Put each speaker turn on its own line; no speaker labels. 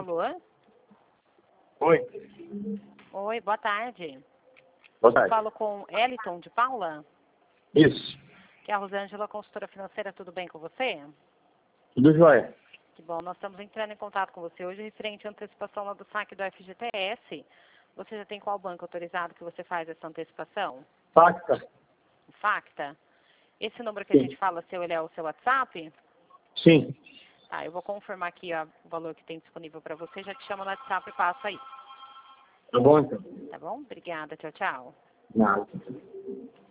Alô?
Oi.
Oi, boa tarde.
Boa tarde.
Falo com Eliton de Paula?
Isso.
Que é a Rosângela, consultora financeira, tudo bem com você?
Tudo jóia.
Que bom, nós estamos entrando em contato com você hoje referente à antecipação lá do saque do FGTS. Você já tem qual banco autorizado que você faz essa antecipação?
Facta?
O Facta? Esse número que
Sim.
a gente fala seu, ele é o seu WhatsApp?
Sim.
Tá, eu vou confirmar aqui ó, o valor que tem disponível para você, já te chamo no WhatsApp e passo aí.
Tá bom, então?
Tá bom? Obrigada, tchau, tchau.
Nada.